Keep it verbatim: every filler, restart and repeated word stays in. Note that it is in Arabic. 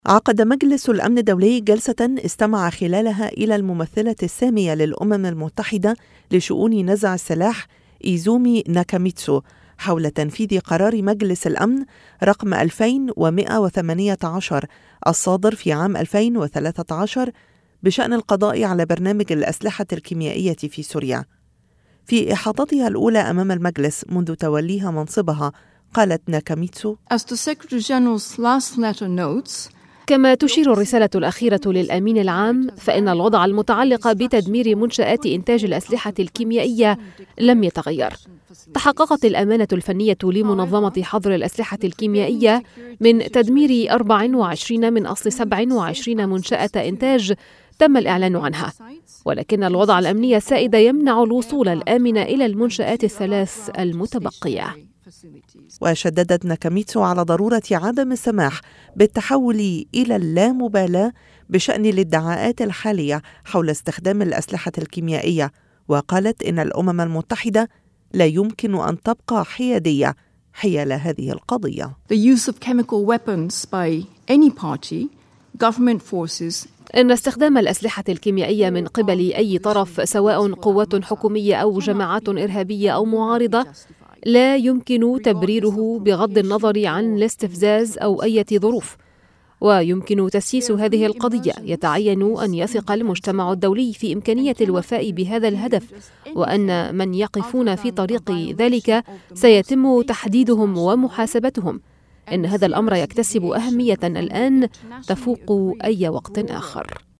عقد مجلس الأمن الدولي جلسة استمع خلالها إلى الممثلة السامية للأمم المتحدة لشؤون نزع السلاح إيزومي ناكاميتسو حول تنفيذ قرار مجلس الأمن رقم ألفين ومئة وثمانية عشر الصادر في عام ألفين وثلاثة عشر بشأن القضاء على برنامج الأسلحة الكيميائية في سوريا. في إحاطتها الأولى أمام المجلس منذ توليها منصبها، قالت ناكاميتسو: كما تشير الرسالة الأخيرة للأمين العام، فإن الوضع المتعلق بتدمير منشآت إنتاج الأسلحة الكيميائية لم يتغير. تحققت الأمانة الفنية لمنظمة حظر الأسلحة الكيميائية من تدمير أربع وعشرين من أصل سبع وعشرين منشأة إنتاج تم الإعلان عنها، ولكن الوضع الأمني السائد يمنع الوصول الآمن إلى المنشآت الثلاث المتبقية. وشددت ناكاميتسو على ضرورة عدم السماح بالتحول إلى اللامبالاة بشأن الادعاءات الحالية حول استخدام الأسلحة الكيميائية، وقالت إن الأمم المتحدة لا يمكن أن تبقى حيادية حيال هذه القضية. إن استخدام الأسلحة الكيميائية من قبل أي طرف، سواء قوات حكومية أو جماعات إرهابية أو معارضة، لا يمكن تبريره بغض النظر عن الاستفزاز أو أي ظروف. ويمكن تسييس هذه القضية يتعين أن يثق المجتمع الدولي في إمكانية الوفاء بهذا الهدف، وأن من يقفون في طريق ذلك سيتم تحديدهم ومحاسبتهم. إن هذا الأمر يكتسب أهمية الآن تفوق أي وقت آخر.